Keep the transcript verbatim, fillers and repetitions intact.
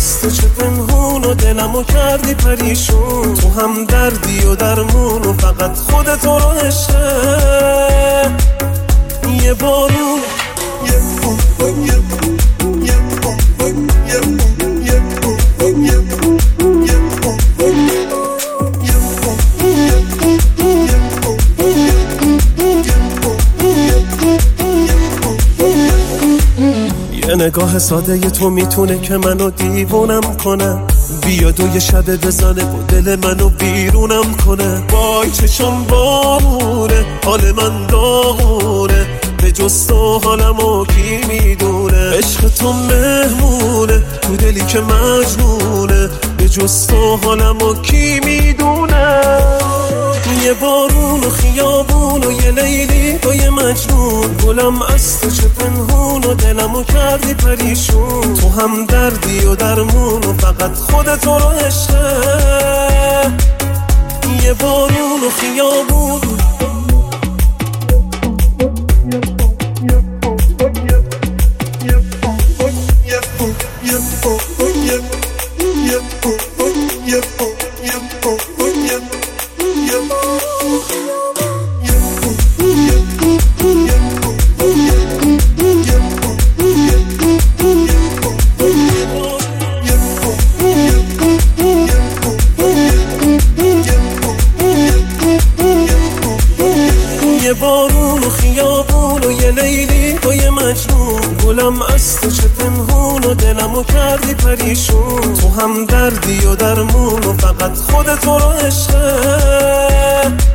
از تو چه پنهون و دلمو کردی پریشون. تو هم دردی و درمون و فقط خودت رو عشقه. یه بارون یه بارون یه بارون یه بارون یه بارون یه بارون یه بارون یه بارون یه نگاه ساده تو میتونه که منو دیوونم کنه. بیاد و یه شب بزنه و دل منو بیرونم کنه. وای چشم بارونه حال من داغونه. به جز تو حالمو کی میدونه. عشق تو مهمونه تو دلی که مجنونه. به جز تو حالمو کی میدونه. یه بارون و خیابون و یه لیلی و یه مجنون. گلم از تو چه پنهون و دلمو کردی پریشون. تو هم دردی و درمون و فقط خودت رو عشقه. یه بارون و خیابون یه بارون و خیابون و یه لیلی و یه مجنون. گلم از تو چه پنهون و دلمو کردی پریشون. تو هم دردی و درمون و فقط خودت رو عشقه.